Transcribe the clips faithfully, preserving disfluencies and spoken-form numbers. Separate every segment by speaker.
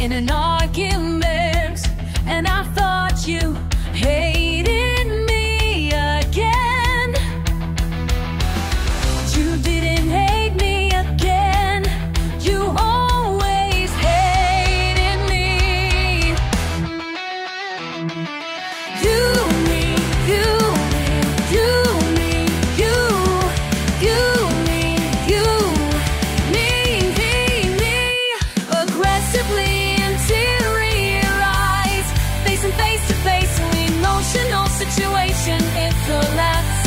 Speaker 1: in an argument, and I thought you hated me again. You didn't hate me again. You always hated me. You, me, you, me, you, me, you, you, me, you, me, me, me. Aggressively interior eyes, facing face to face, an emotional situation, it collapsed.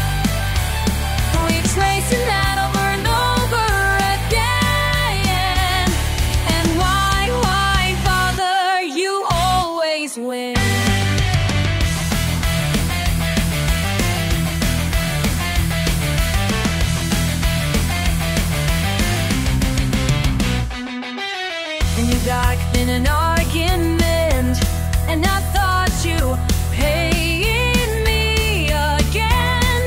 Speaker 1: Retracing that over and over again. And why, why bother? You always win. And you dark in an argument, and I thought you hated me again.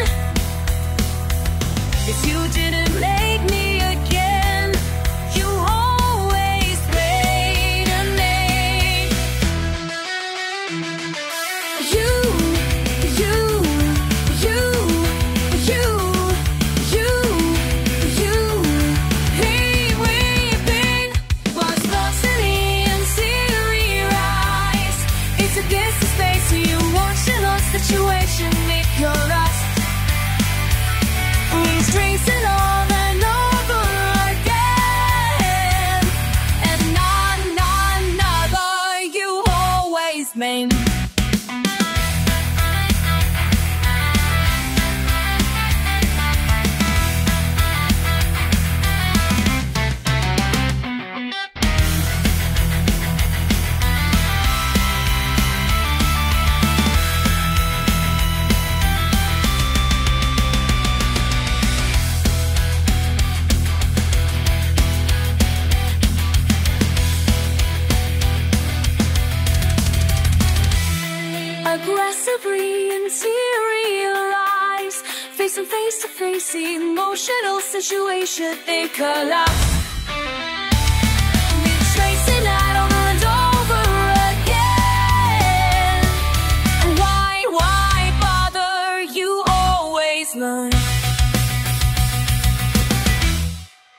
Speaker 1: If you didn't make me again, you always hated me. You, you, you, you, you, you, he, weeping was lost in the interior eyes. It's against the space, the emotional situation, it collapsed. Retracing all and over again. And not, not, another, you always made. Aggressively interiorize, facing face to face, the emotional situation, they collapse. Retracing that over and over again. And why, why bother? You always learn.